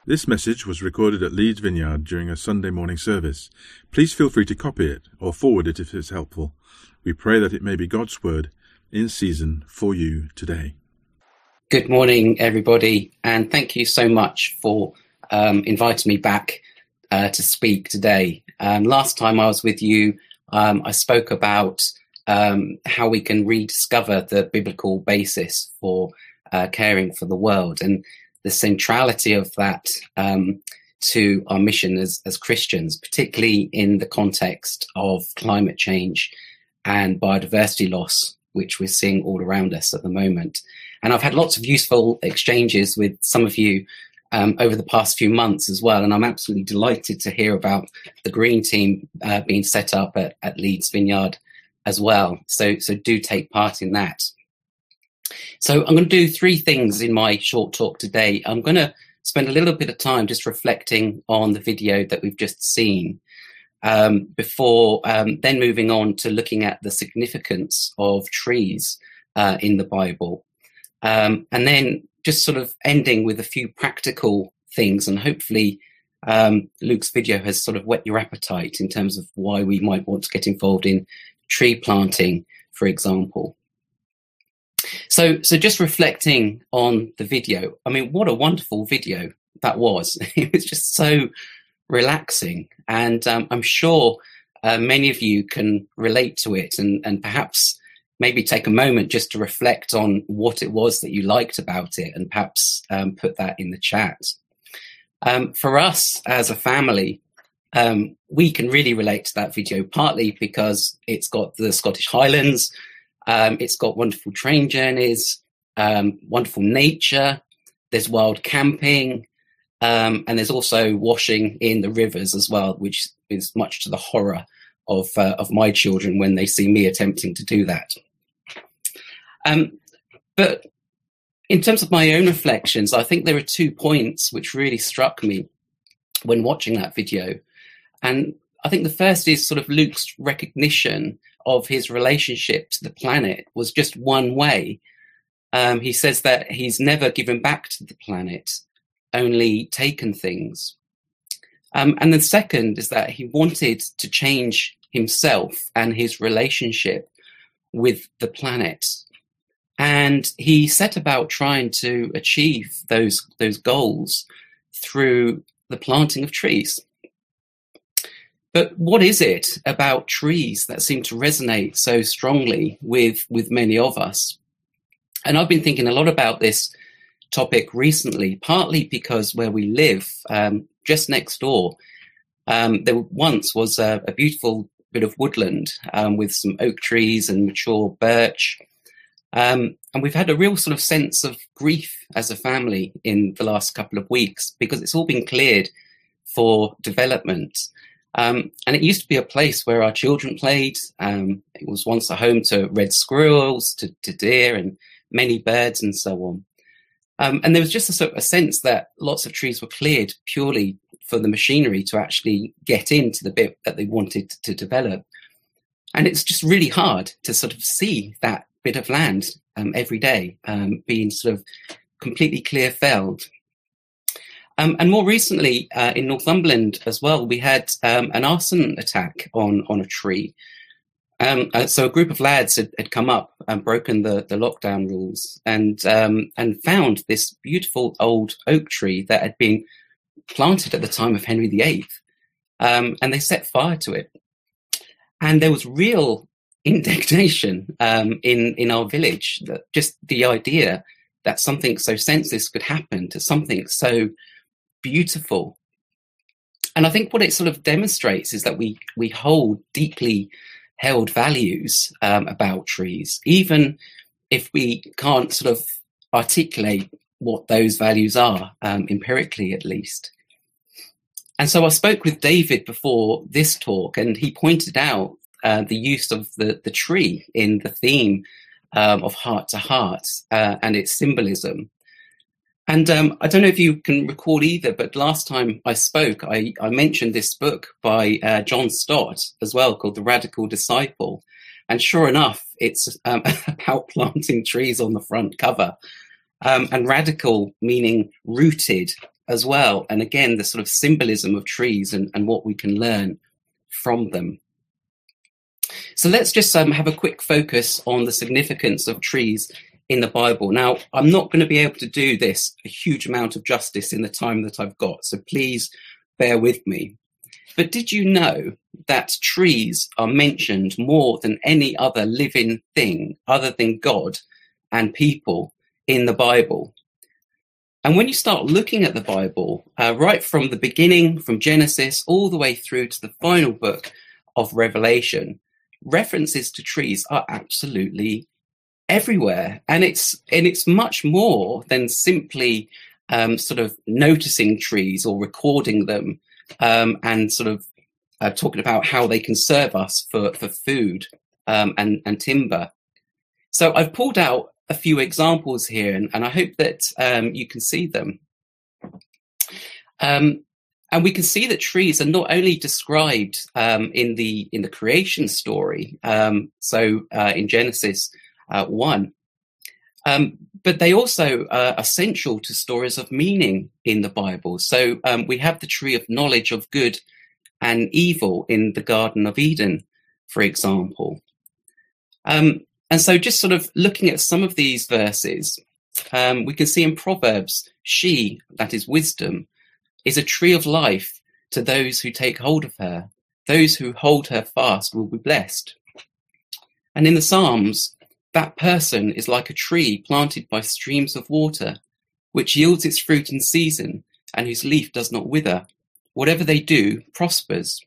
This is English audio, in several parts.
This message was recorded at Leeds Vineyard during a Sunday morning service. Please feel free to copy it or forward it if it's helpful. We pray that it may be God's word in season for you today. Good morning, everybody, and thank you so much for inviting me back to speak today. Last time I was with you, I spoke about how we can rediscover the biblical basis for caring for the world and the centrality of that to our mission as Christians, particularly in the context of climate change and biodiversity loss, which we're seeing all around us at the moment. And I've had lots of useful exchanges with some of you over the past few months as well. And I'm absolutely delighted to hear about the Green Team being set up at Leeds Vineyard as well. So do take part in that. So I'm going to do three things in my short talk today. I'm going to spend a little bit of time just reflecting on the video that we've just seen before then moving on to looking at the significance of trees in the Bible. And then just sort of ending with a few practical things, and hopefully Luke's video has sort of whet your appetite in terms of why we might want to get involved in tree planting, for example. So just reflecting on the video, I mean, what a wonderful video that was. It was just so relaxing, and I'm sure many of you can relate to it and perhaps maybe take a moment just to reflect on what it was that you liked about it and perhaps put that in the chat. For us as a family, we can really relate to that video, partly because it's got the Scottish Highlands, it's got wonderful train journeys, wonderful nature, there's wild camping, and there's also washing in the rivers as well, which is much to the horror of my children when they see me attempting to do that. But in terms of my own reflections, I think there are 2 points which really struck me when watching that video. And I think the first is sort of Luke's recognition of his relationship to the planet was just one way. He says that he's never given back to the planet, only taken things. And the second is that he wanted to change himself and his relationship with the planet. And he set about trying to achieve those goals through the planting of trees. But what is it about trees that seem to resonate so strongly with many of us? And I've been thinking a lot about this topic recently, partly because where we live, just next door, there once was a beautiful bit of woodland with some oak trees and mature birch. And we've had a real sort of sense of grief as a family in the last couple of weeks because it's all been cleared for development. And it used to be a place where our children played. It was once a home to red squirrels, to deer and many birds and so on. And there was just a sort of a sense that lots of trees were cleared purely for the machinery to actually get into the bit that they wanted to develop. And it's just really hard to sort of see that bit of land every day being sort of completely clear felled. And more recently in Northumberland as well, we had an arson attack on a tree. So a group of lads had come up and broken the lockdown rules and found this beautiful old oak tree that had been planted at the time of Henry VIII. And they set fire to it. And there was real indignation in our village, that just the idea that something so senseless could happen to something so beautiful. And I think what it sort of demonstrates is that we hold deeply held values about trees, even if we can't sort of articulate what those values are, empirically at least. And so I spoke with David before this talk, and he pointed out the use of the tree in the theme of Heart to Heart and its symbolism. And I don't know if you can recall either, but last time I spoke, I mentioned this book by John Stott as well, called The Radical Disciple. And sure enough, it's about planting trees on the front cover. And radical meaning rooted as well. And again, the sort of symbolism of trees and what we can learn from them. So let's just have a quick focus on the significance of trees in the Bible. Now, I'm not going to be able to do this a huge amount of justice in the time that I've got, so please bear with me. But did you know that trees are mentioned more than any other living thing other than God and people in the Bible? And when you start looking at the Bible, right from the beginning, from Genesis, all the way through to the final book of Revelation, references to trees are absolutely everywhere. And it's much more than simply sort of noticing trees or recording them and sort of talking about how they can serve us for food and timber. So I've pulled out a few examples here, and I hope that you can see them. And we can see that trees are not only described in the creation story, so in Genesis 1, but they also are essential to stories of meaning in the Bible. So we have the tree of knowledge of good and evil in the Garden of Eden, for example. And so just sort of looking at some of these verses, we can see in Proverbs, she, that is wisdom, is a tree of life to those who take hold of her. Those who hold her fast will be blessed. And in the Psalms, that person is like a tree planted by streams of water, which yields its fruit in season and whose leaf does not wither. Whatever they do prospers.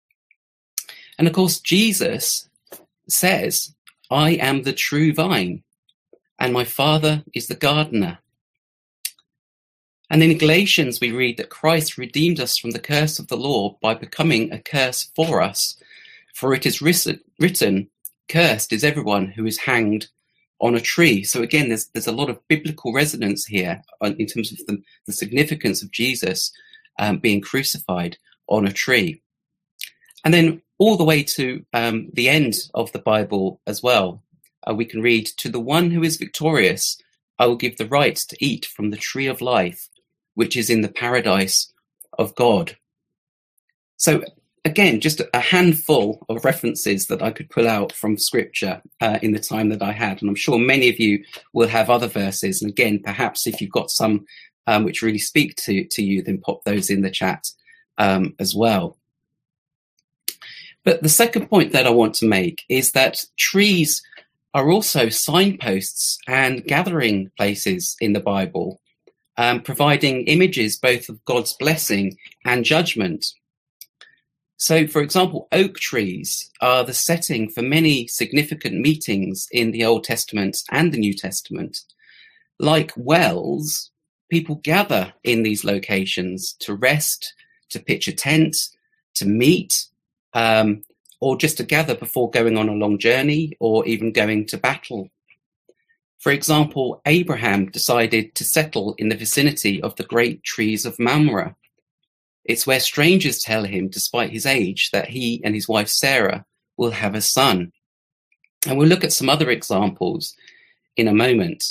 And of course, Jesus says, I am the true vine, and my Father is the gardener. And in Galatians, we read that Christ redeemed us from the curse of the law by becoming a curse for us. For it is written, cursed is everyone who is hanged on a tree. So again, there's a lot of biblical resonance here in terms of the significance of Jesus being crucified on a tree. And then all the way to the end of the Bible as well, we can read, to the one who is victorious, I will give the right to eat from the tree of life, which is in the paradise of God. So again, just a handful of references that I could pull out from scripture in the time that I had. And I'm sure many of you will have other verses. And again, perhaps if you've got some which really speak to you, then pop those in the chat as well. But the second point that I want to make is that trees are also signposts and gathering places in the Bible, providing images both of God's blessing and judgment. So, for example, oak trees are the setting for many significant meetings in the Old Testament and the New Testament. Like wells, people gather in these locations to rest, to pitch a tent, to meet, or just to gather before going on a long journey or even going to battle. For example, Abraham decided to settle in the vicinity of the great trees of Mamre. It's where strangers tell him, despite his age, that he and his wife Sarah will have a son. And we'll look at some other examples in a moment.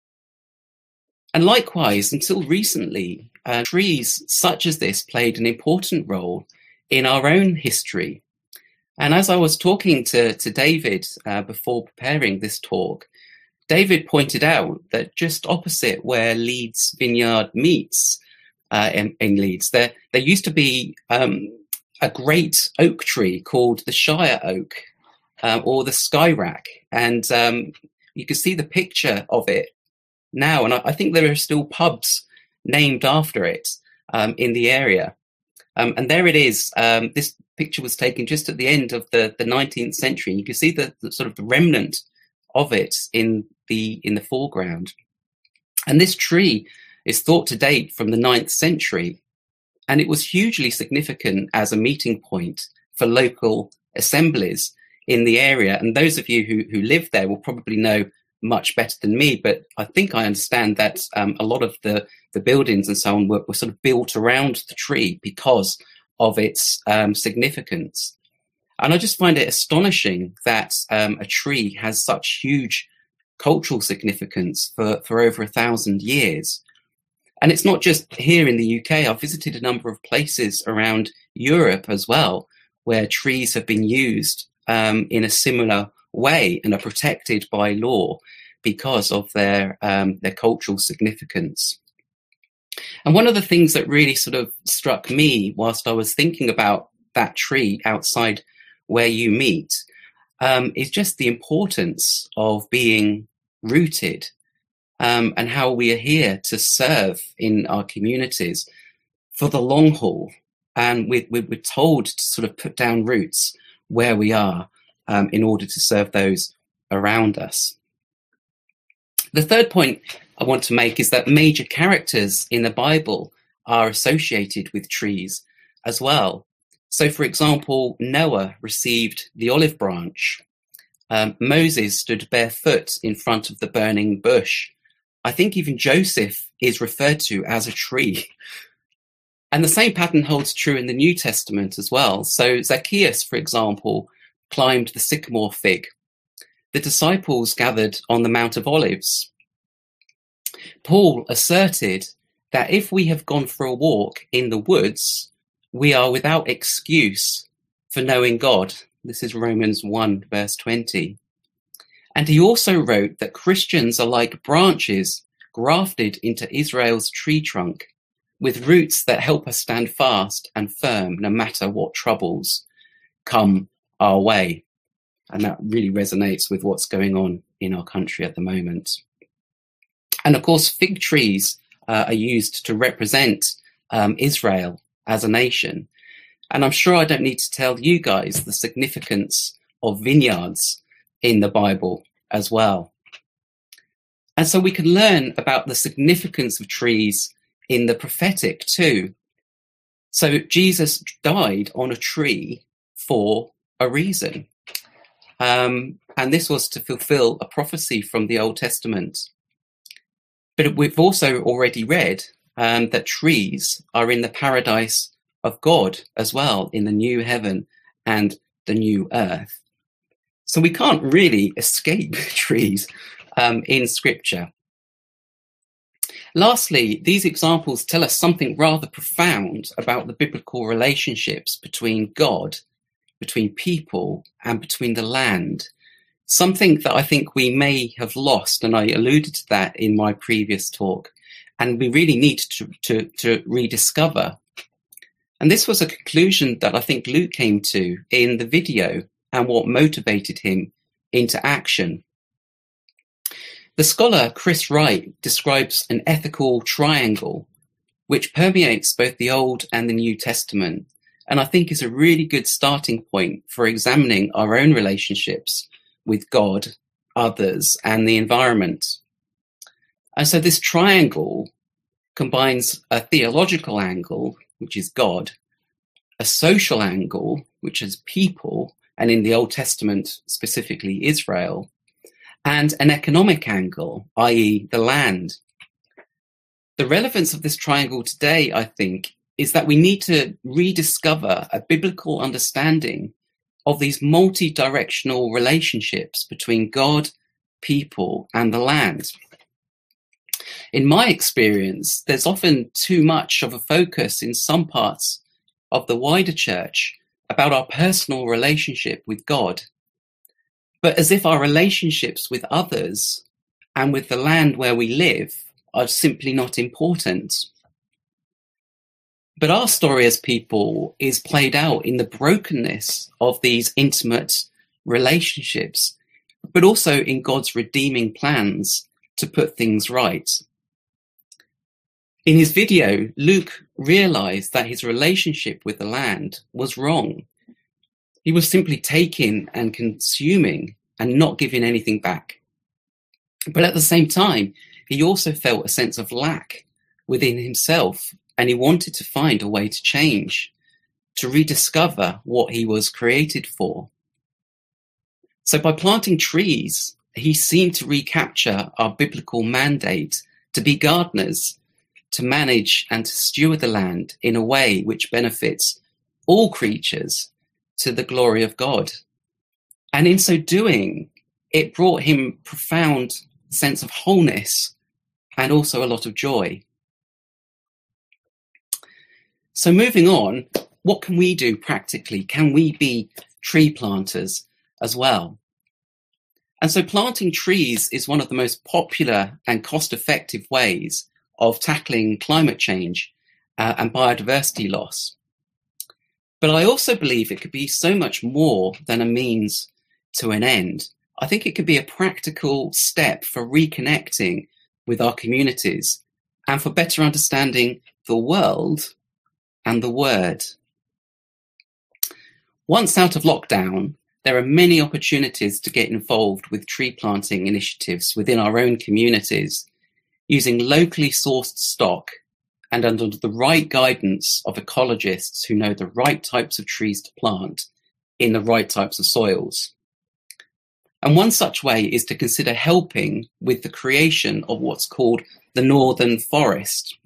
And likewise, until recently, trees such as this played an important role in our own history. And as I was talking to David before preparing this talk, David pointed out that just opposite where Leeds Vineyard meets in Leeds, there used to be a great oak tree called the Shire Oak or the Skyrack. And you can see the picture of it now. And I think there are still pubs named after it in the area. And there it is. This picture was taken just at the end of the 19th century. You can see the sort of the remnant of it in the foreground. And this tree is thought to date from the 9th century, and it was hugely significant as a meeting point for local assemblies in the area. And those of you who live there will probably know much better than me, but I think I understand that a lot of the buildings and so on were sort of built around the tree because of its significance. And I just find it astonishing that a tree has such huge cultural significance for over 1,000 years. And it's not just here in the UK. I've visited a number of places around Europe as well, where trees have been used in a similar way and are protected by law because of their cultural significance. And one of the things that really sort of struck me whilst I was thinking about that tree outside where you meet is just the importance of being rooted, and how we are here to serve in our communities for the long haul. And we're told to sort of put down roots where we are in order to serve those around us. The third point I want to make is that major characters in the Bible are associated with trees as well. So, for example, Noah received the olive branch. Moses stood barefoot in front of the burning bush. I think even Joseph is referred to as a tree. And the same pattern holds true in the New Testament as well. So Zacchaeus, for example, climbed the sycamore fig. The disciples gathered on the Mount of Olives. Paul asserted that if we have gone for a walk in the woods, we are without excuse for knowing God. This is Romans 1, verse 20. And he also wrote that Christians are like branches grafted into Israel's tree trunk, with roots that help us stand fast and firm no matter what troubles come our way. And that really resonates with what's going on in our country at the moment. And of course, fig trees are used to represent Israel as a nation. And I'm sure I don't need to tell you guys the significance of vineyards in the Bible as well. And so we can learn about the significance of trees in the prophetic too. So Jesus died on a tree for a reason. And this was to fulfill a prophecy from the Old Testament. But we've also already read that trees are in the paradise of God as well, in the new heaven and the new earth. So we can't really escape trees in Scripture. Lastly, these examples tell us something rather profound about the biblical relationships between God, between people, and between the land. Something that I think we may have lost, and I alluded to that in my previous talk, and we really need to rediscover. And this was a conclusion that I think Luke came to in the video and what motivated him into action. The scholar Chris Wright describes an ethical triangle which permeates both the Old and the New Testament, and I think is a really good starting point for examining our own relationships with God, others, and the environment. And so this triangle combines a theological angle, which is God, a social angle, which is people, and in the Old Testament, specifically Israel, and an economic angle, i.e. the land. The relevance of this triangle today, I think, is that we need to rediscover a biblical understanding of these multi-directional relationships between God, people, and the land. In my experience, there's often too much of a focus in some parts of the wider church about our personal relationship with God, but as if our relationships with others and with the land where we live are simply not important. But our story as people is played out in the brokenness of these intimate relationships, but also in God's redeeming plans to put things right. In his video, Luke realized that his relationship with the land was wrong. He was simply taking and consuming and not giving anything back. But at the same time, he also felt a sense of lack within himself, and he wanted to find a way to change, to rediscover what he was created for. So by planting trees, he seemed to recapture our biblical mandate to be gardeners, to manage and to steward the land in a way which benefits all creatures to the glory of God. And in so doing, it brought him profound sense of wholeness and also a lot of joy. So moving on, what can we do practically? Can we be tree planters as well? And so planting trees is one of the most popular and cost-effective ways of tackling climate change and biodiversity loss. But I also believe it could be so much more than a means to an end. I think it could be a practical step for reconnecting with our communities and for better understanding the world and the Word. Once out of lockdown, there are many opportunities to get involved with tree planting initiatives within our own communities, using locally sourced stock and under the right guidance of ecologists who know the right types of trees to plant in the right types of soils. And one such way is to consider helping with the creation of what's called the Northern Forest.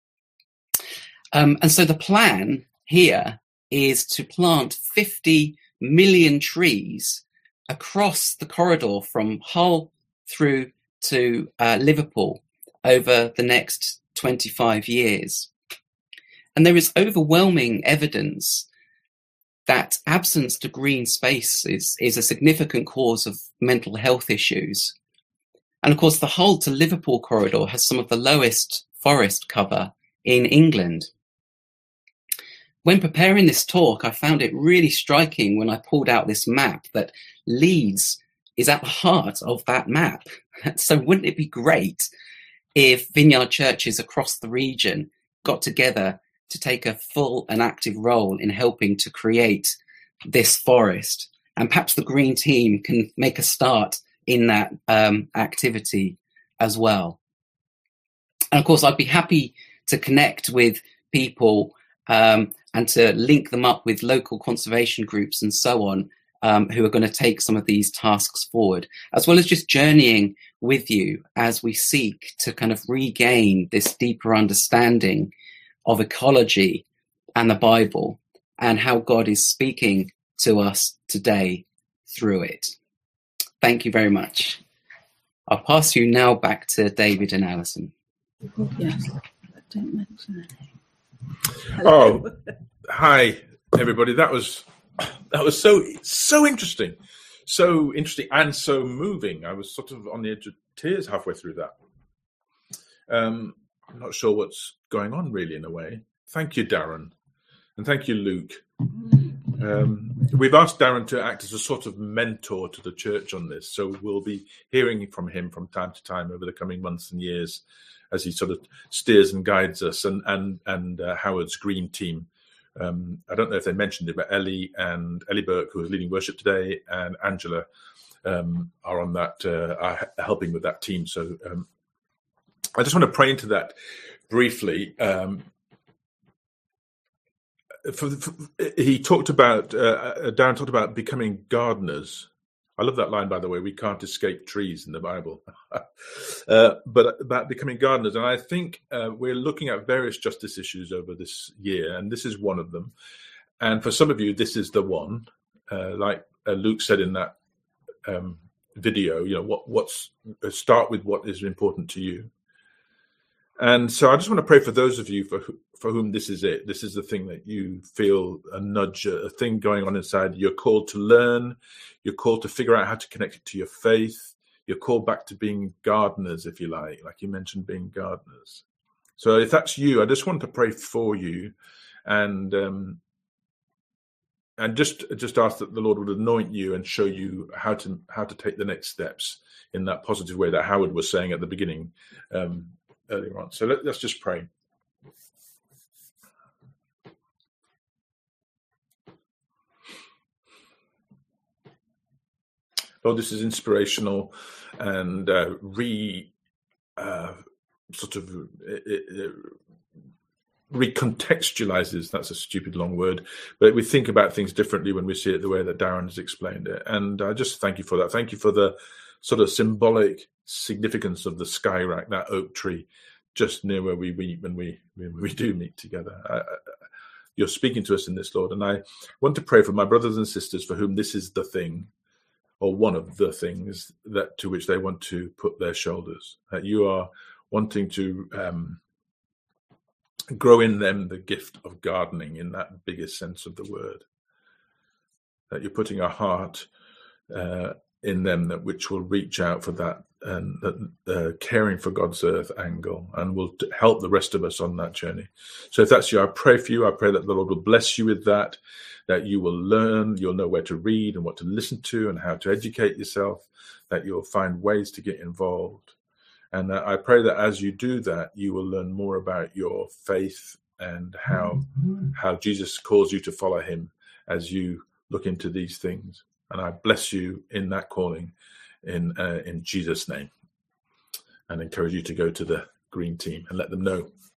And so the plan here is to plant 50 million trees across the corridor from Hull through to Liverpool over the next 25 years. And there is overwhelming evidence that absence to green spaces is a significant cause of mental health issues. And of course, the Hull to Liverpool corridor has some of the lowest forest cover in England. When preparing this talk, I found it really striking when I pulled out this map that Leeds is at the heart of that map. So wouldn't it be great if vineyard churches across the region got together to take a full and active role in helping to create this forest? And perhaps the Green Team can make a start in that activity as well. And of course, I'd be happy to connect with people and to link them up with local conservation groups and so on, who are going to take some of these tasks forward, as well as just journeying with you as we seek to kind of regain this deeper understanding of ecology and the Bible and how God is speaking to us today through it. Thank you very much. I'll pass you now back to David and Alison. Yes, don't mention it. Oh, hi everybody. That was so interesting, and so moving. I was sort of on the edge of tears halfway through that. I'm not sure what's going on really, in a way. Thank you, Darren, and thank you, Luke. We've asked Darren to act as a sort of mentor to the church on this, so we'll be hearing from him from time to time over the coming months and years as he sort of steers and guides us, and Howard's Green Team. I don't know if they mentioned it, but Ellie Burke, who is leading worship today, and Angela are on that, are helping with that team. So I just want to pray into that briefly. He talked about, Darren talked about becoming gardeners. I love that line, by the way. We can't escape trees in the Bible. But about becoming gardeners. And I think we're looking at various justice issues over this year, and this is one of them. And for some of you, this is the one. Like Luke said in that video, what's start with what is important to you. And so I just want to pray for those of you for whom this is it. This is the thing that you feel a nudge, a thing going on inside. You're called to learn. You're called to figure out how to connect it to your faith. You're called back to being gardeners, if you like you mentioned, being gardeners. So if that's you, I just want to pray for you, and just ask that the Lord would anoint you and show you how to take the next steps in that positive way that Howard was saying at the beginning. Earlier on. So let's just pray. Lord, this is inspirational and recontextualizes, that's a stupid long word, but we think about things differently when we see it the way that Darren has explained it. And I just thank you for that. Thank you for the sort of symbolic significance of the skyrack, that oak tree, just near where we meet when we do meet together. You're speaking to us in this, Lord, and I want to pray for my brothers and sisters for whom this is the thing, or one of the things that to which they want to put their shoulders. That you are wanting to grow in them the gift of gardening in that biggest sense of the word. That you're putting a heart in them that which will reach out for that and caring for God's earth angle, and will help the rest of us on that journey. So if that's you, I pray for you. I pray that the Lord will bless you with that you will learn, you'll know where to read and what to listen to and how to educate yourself, that you'll find ways to get involved. And I pray that as you do that, you will learn more about your faith and how Jesus calls you to follow him as you look into these things. And I bless you in that calling in Jesus' name, and encourage you to go to the green team and let them know